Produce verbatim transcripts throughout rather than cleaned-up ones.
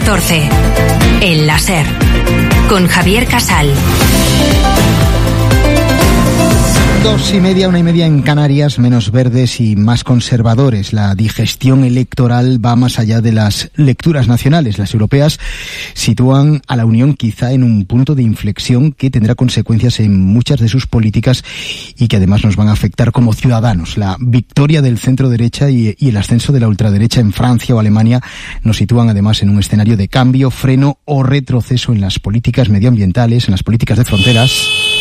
catorce. El láser. Con Javier Casal. Dos y media, una y media en Canarias, menos verdes y más conservadores. La digestión electoral va más allá de las lecturas nacionales. Las europeas sitúan a la Unión quizá en un punto de inflexión que tendrá consecuencias en muchas de sus políticas y que además nos van a afectar como ciudadanos. La victoria del centro derecha y, y el ascenso de la ultraderecha en Francia o Alemania nos sitúan además en un escenario de cambio, freno o retroceso en las políticas medioambientales, en las políticas de fronteras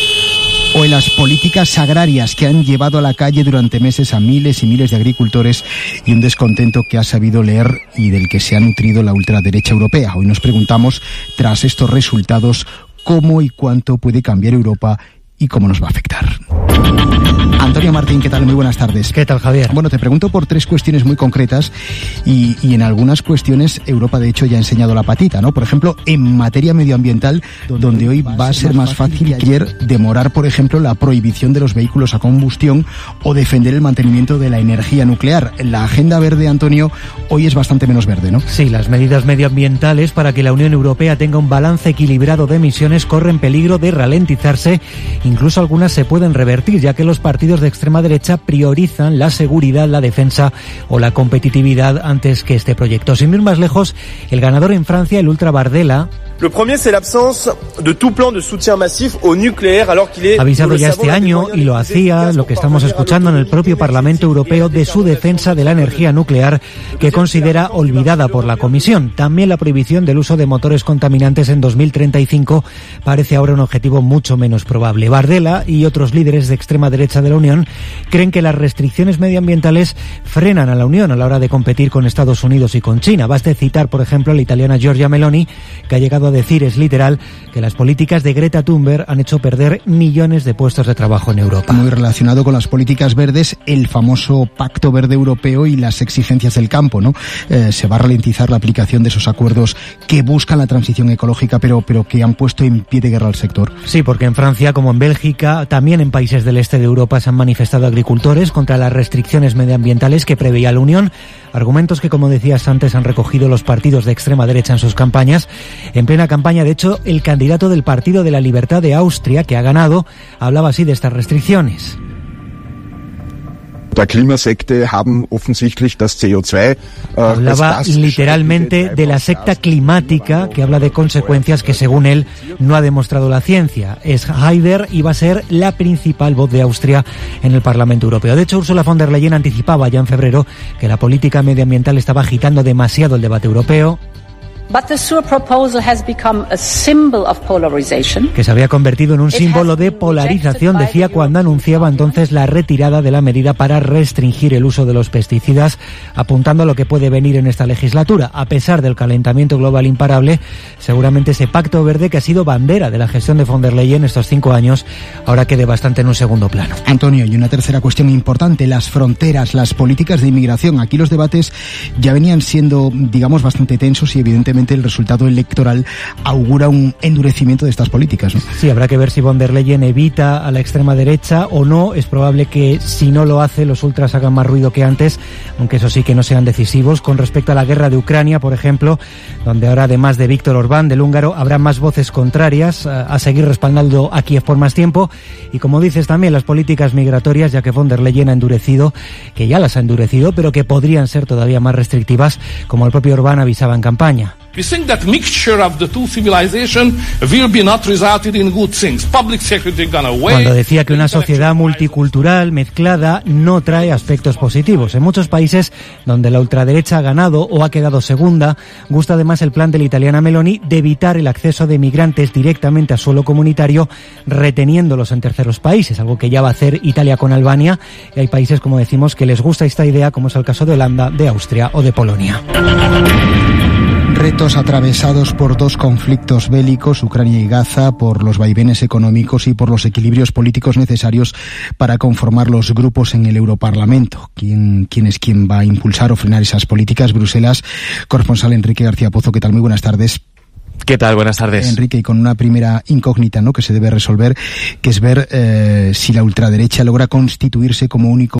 o en las políticas agrarias que han llevado a la calle durante meses a miles y miles de agricultores y un descontento que ha sabido leer y del que se ha nutrido la ultraderecha europea. Hoy nos preguntamos, tras estos resultados, cómo y cuánto puede cambiar Europa y cómo nos va a afectar. Antonio Martín, ¿qué tal? Muy buenas tardes. ¿Qué tal, Javier? Bueno, te pregunto por tres cuestiones muy concretas y, y en algunas cuestiones Europa, de hecho, ya ha enseñado la patita, ¿no? Por ejemplo, en materia medioambiental, donde hoy va a ser más fácil que ayer demorar, por ejemplo, la prohibición de los vehículos a combustión o defender el mantenimiento de la energía nuclear. La agenda verde, Antonio, hoy es bastante menos verde, ¿no? Sí, las medidas medioambientales para que la Unión Europea tenga un balance equilibrado de emisiones corren peligro de ralentizarse. Incluso algunas se pueden revertir, ya que los partidos de extrema derecha priorizan la seguridad, la defensa o la competitividad antes que este proyecto. Sin ir más lejos, el ganador en Francia, el ultra Bardella, Le premier, c'est l'absence de tout plan de soutien massif au nucléaire, alors qu'il est... ha avisado ya este año, y lo hacía, lo que estamos escuchando en el propio Parlamento Europeo, de su defensa de la energía nuclear, que considera olvidada por la Comisión. También la prohibición del uso de motores contaminantes en dos mil treinta y cinco parece ahora un objetivo mucho menos probable. Bardella y otros líderes de extrema derecha de la Unión creen que las restricciones medioambientales frenan a la Unión a la hora de competir con Estados Unidos y con China. Basta citar, por ejemplo, a la italiana Giorgia Meloni, que ha llegado a decir, es literal, que las políticas de Greta Thunberg han hecho perder millones de puestos de trabajo en Europa. Muy relacionado con las políticas verdes, el famoso Pacto Verde Europeo y las exigencias del campo, ¿no? Eh, se va a ralentizar la aplicación de esos acuerdos que buscan la transición ecológica, pero, pero que han puesto en pie de guerra al sector. Sí, porque en Francia, como en Bélgica, también en países del este de Europa se han manifestado agricultores contra las restricciones medioambientales que preveía la Unión. Argumentos que, como decías antes, han recogido los partidos de extrema derecha en sus campañas. En plena campaña, de hecho, el candidato del Partido de la Libertad de Austria, que ha ganado, hablaba así de estas restricciones. Hablaba literalmente de la secta climática, que habla de consecuencias que, según él, no ha demostrado la ciencia. Es Haider y va a ser la principal voz de Austria en el Parlamento Europeo. De hecho, Ursula von der Leyen anticipaba ya en febrero que la política medioambiental estaba agitando demasiado el debate europeo, que se había convertido en un símbolo de polarización, decía, cuando anunciaba entonces la retirada de la medida para restringir el uso de los pesticidas, apuntando a lo que puede venir en esta legislatura. A pesar del calentamiento global imparable, seguramente ese pacto verde, que ha sido bandera de la gestión de von der Leyen estos cinco años, ahora quede bastante en un segundo plano. Antonio, y una tercera cuestión importante, las fronteras, las políticas de inmigración. Aquí los debates ya venían siendo, digamos, bastante tensos y evidentemente el resultado electoral augura un endurecimiento de estas políticas, ¿no? Sí, habrá que ver si von der Leyen evita a la extrema derecha o no. Es probable que, si no lo hace, los ultras hagan más ruido que antes, aunque eso sí, que no sean decisivos. Con respecto a la guerra de Ucrania, por ejemplo, donde ahora, además de Víctor Orbán, del húngaro, habrá más voces contrarias a, a seguir respaldando a Kiev por más tiempo. Y como dices, también las políticas migratorias, ya que von der Leyen ha endurecido, que ya las ha endurecido, pero que podrían ser todavía más restrictivas, como el propio Orbán avisaba en campaña. We think that mixture of the two civilizations will be not resulted in good things. Public security gone away. Cuando decía que una sociedad multicultural mezclada no trae aspectos positivos. En muchos países donde la ultraderecha ha ganado o ha quedado segunda, gusta además el plan de la italiana Meloni de evitar el acceso de migrantes directamente a suelo comunitario, reteniéndolos en terceros países, algo que ya va a hacer Italia con Albania. Y hay países, como decimos, que les gusta esta idea, como es el caso de Holanda, de Austria o de Polonia. Retos atravesados por dos conflictos bélicos, Ucrania y Gaza, por los vaivenes económicos y por los equilibrios políticos necesarios para conformar los grupos en el Europarlamento. ¿Quién, quién es quien va a impulsar o frenar esas políticas? Bruselas, corresponsal Enrique García Pozo, ¿qué tal? Muy buenas tardes. ¿Qué tal? Buenas tardes. Enrique, y con una primera incógnita, ¿no?, que se debe resolver, que es ver eh, si la ultraderecha logra constituirse como único